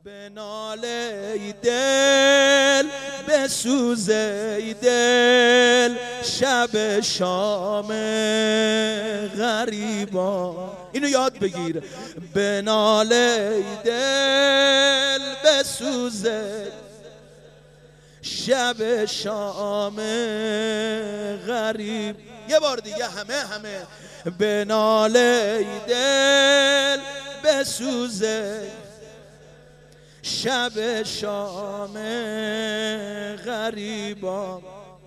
به ناله ای دل بسوزه ای دل شب شام غریبا. اینو یاد بگیر. به ناله ای دل بسوزه شب شام غریب. یه بار دیگه همه به ناله ای دل بسوزه شب شام غریبا.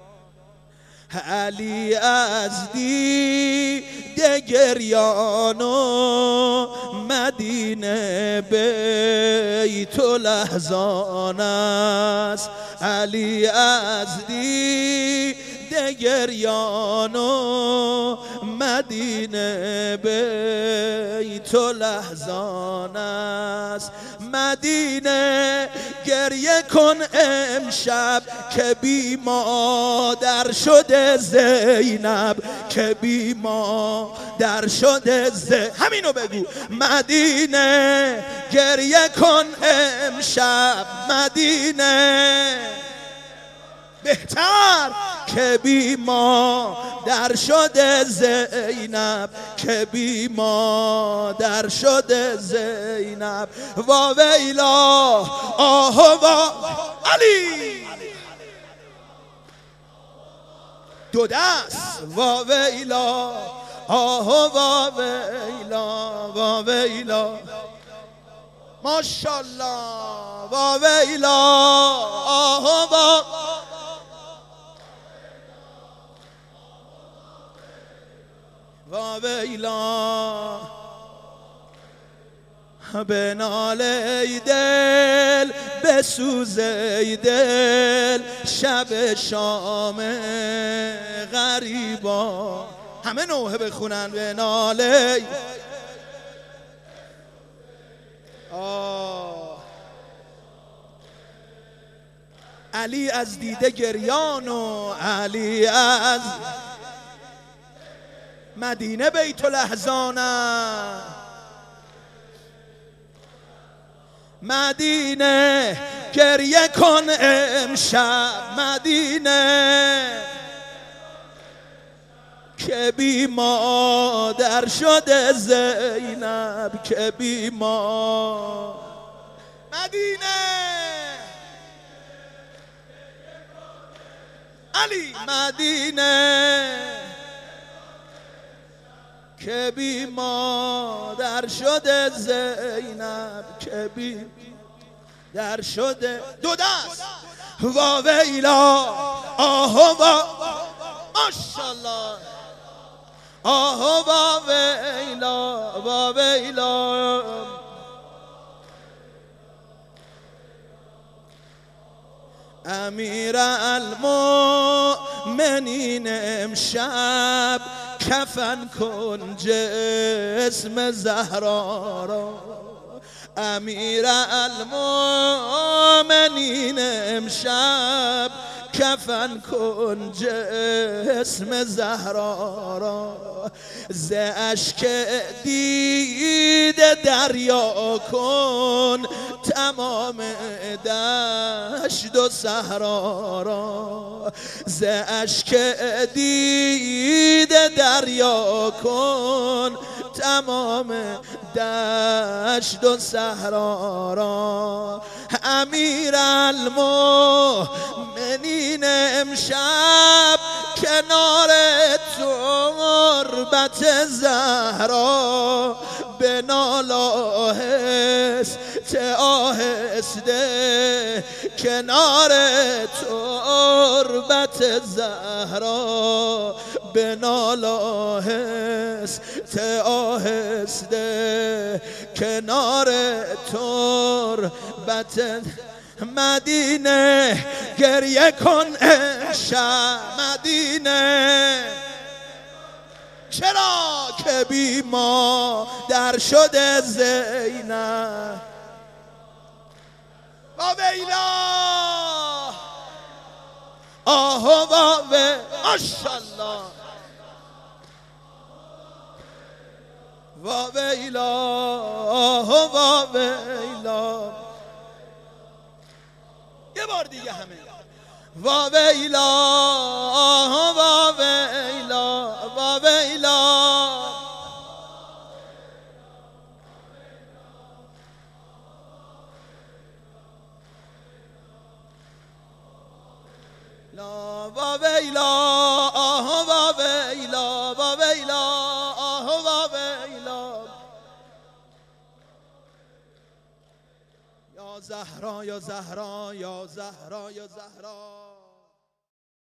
علی از دیده گریان و مدینه بیت لحظان است. علی از دیده گریان و مدینه بیت لحظان است. مدینه گریه کن امشب که بی مادر شده زینب، که بی مادر شده همینو بگو. مدینه گریه کن امشب، مدینه بهتر که بی مادر شده زینب، که بی مادر شده زینب. وا ویلا آه وا علی دو دست. وا ویلا آه وا ویلا وا ویلا ماشاءالله. وا ویلا آه وا وا ویلا. به ناله ای دل بسوزه ای دل شب شام غریبا. همه نوحه بخونن. به ناله ای علی از دیده گریان و علی از مدینه بیت لحظانه. مدینه گریه کن امشب، مدینه که بی مادر شده زینب، که بی مدینه علی مدینه که بی مادر شده زینب، که بی در شده. دو دست. وا ویلا آه وا ماشاءالله. آه وا ویلا وا ویلا. امیر المؤمنین امشب کفن کن جسم زهرا را. امیر المؤمنین امشب کفن کن جسم زهرا را. ز اشک دیده دریا کن تمام دشت و صحرا را. ز اشک دیده دریا کن تمام دشت و صحرا را. امیر المؤمنین امشب کنار تربت زهرا بنال آهسته آهسته کنار تربت زهرا بنال آهسته آهسته کنار تربت. مدینه گریه کن امشب، مدینه چرا که بی مادر شده زینب. وا ویلا آه وا ماشاءالله. وا ویلا وا ویلا یه بار دیگه همه وا ویلا وا ویلا وا ویلا لا وا ویلا آه وا ویلا وا ویلا آه وا ویلا یا زهرا یا زهرا یا زهرا یا زهرا